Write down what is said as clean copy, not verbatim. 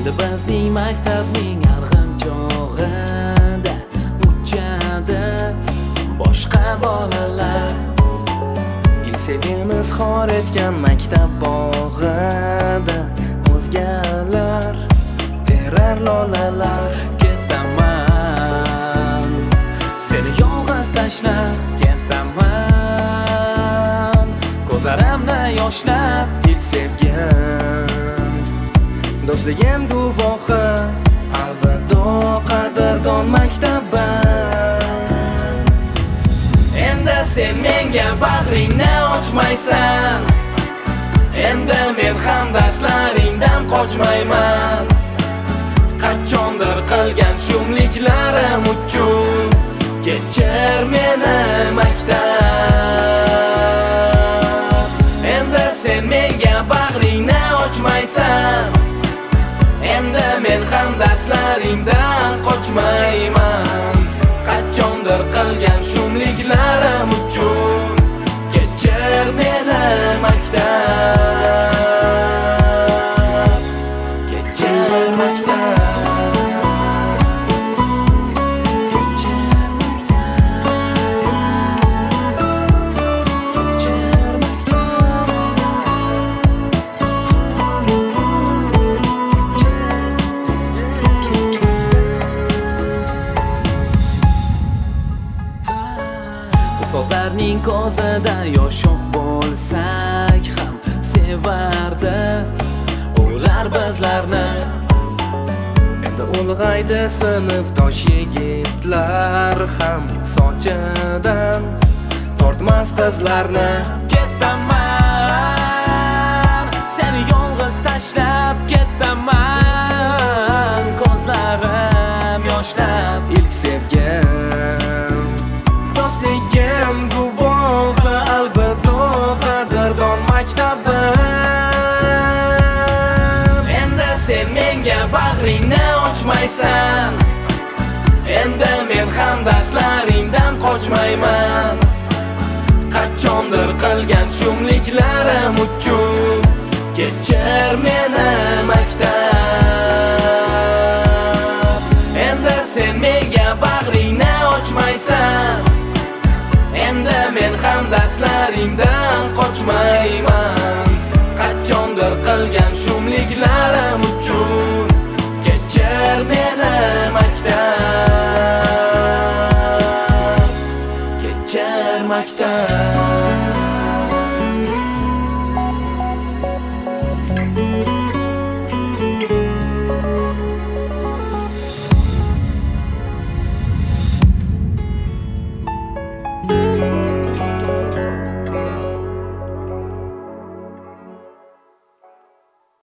Endi bizning maktabning arg'imchog'ida uchadi boshqa bolalar. İlk sevgimiz xor etgan maktab bog'ida o'zgalar terar lolalar. Ketaman, seni yolg'iz tashlab ketaman, ko'zlarimni yoshlab. İlk sevgim, do'stligim guvohi, alvido qadrdon maktabim. Endi sen menga bag'ringni ochmaysan, endi men ham darslaringdan qochmayman. Qachondir qilgan shumliklarim uchun kechir meni maktab. Endi sen menga bag'ringni ochmaysan, endi men ham darslaringdan qochmayman. Qachondir qilgan shumliklarim uchun kechir meni maktab. Kechir maktab. Ustozlarning ko'zida yosh bo'lsak ham sevardi ular bizlarni. Endi ulg'aydi sinfdosh yigitlar ham sochidan tortmas qizlarni. Ketaman, seni yolg'iz tashlab ketaman, ko'zlarim yoshlab. İlk sevgim, do'stligim guvohi, alvido qadrdon maktabim. Endi sen menga bag'ringni ochmaysan, endi men ham darslaringdan qochmayman. Qachondir qilgan shumliklarim uchun kechir meni maktab. Endi sen menga bag'ringni ochmaysan, endi men ham darslaringdan qochmayman. Qachondir qilgan shumliklarim uchun kechir meni maktab. Kechir maktab.